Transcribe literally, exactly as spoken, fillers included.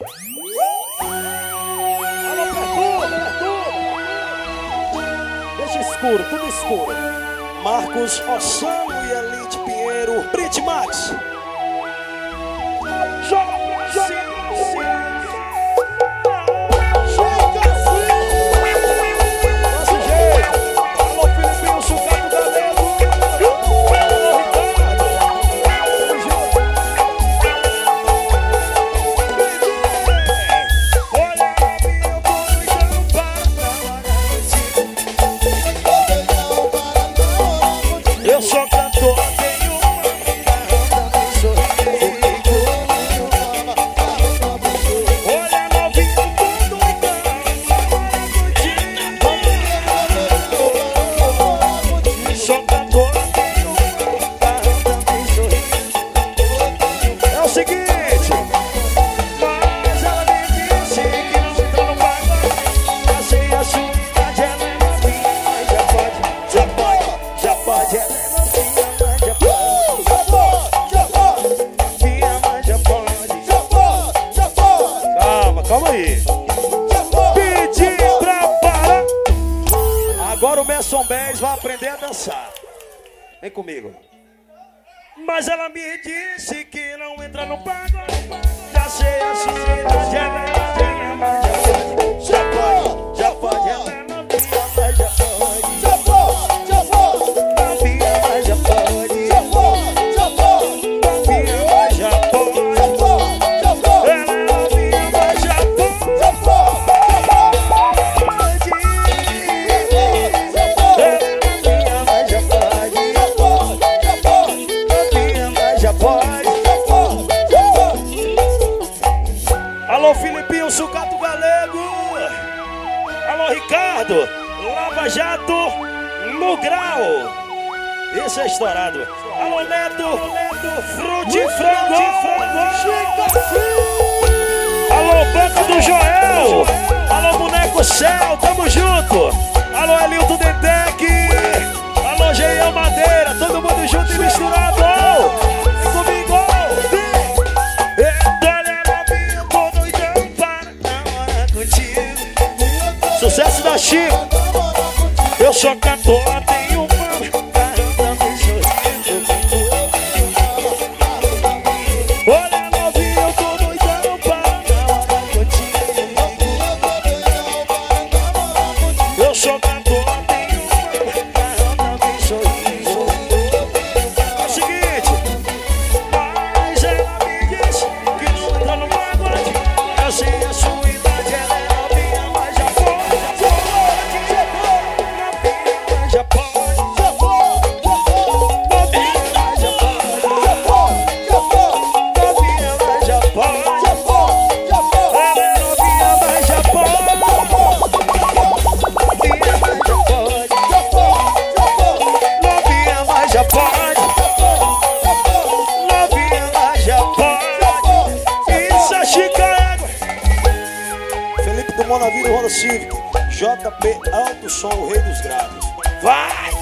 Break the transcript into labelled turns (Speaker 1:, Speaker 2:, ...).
Speaker 1: Alô, perturba, perturba. Deixa escuro, tudo escuro. Marcos Ossano e Elite Pinheiro, Brit Max. Joga, joga, eu sou cantor, tenho uma olha novinho, tudo igual. Sou cantor, tenho uma é o seguinte, mas ela me disse que não entrou no pacote. Já sei a sua idade, ela é novinha, mas já pode, já pode, já pode, ela é calma aí. Pedi pra parar. Agora o Messon Bez vai aprender a dançar. Vem comigo. Mas ela me disse que não entra no pagode. Já sei a sua idade, ela é novinha, mas já pode, já pode, ela é novinha, mas já pode, já pode, já pode, novinha, mas já pode, já pode, já pode, novinha, mas já pode, já pode, já pode, ela é novinha, mas já pode, já pode, ela é novinha, mas já pode, já pode, já pode, novinha, mas já pode, já pode, já pode. Alô, Filipinho, Sucato Galego. Alô, Ricardo, Lava Jato, no grau. Esse é estourado. Alô, Neto, Neto, Fruti Frango. Alô, Banco do Joel. Alô, Boneco Céu, tamo junto. Alô, Elilton Detec. Alô, Geião Madeira, todo mundo junto e misturado. Vem comigo. Sucesso da Chico. Eu sou cantor, tenho um olha novinho, eu tô doidão para namorar contigo. Eu sou cantor, tenho um também sorriso. É o seguinte, mas ela me disse que não entra no pagode. Eu sei a sua idade, ela é novinha, mas já pode. Já pode, já pode, já pode, já pode, novinha, mas já pode, já pode, já pode, ela é novinha, mas já pode, novinha, mas já pode, já pode, novinha, mas já pode, novinha, mas já pode. Isso é Chicago. Felipe do Monavida, Roda Cívico. J P Alto Som, o rei dos graves. Vai!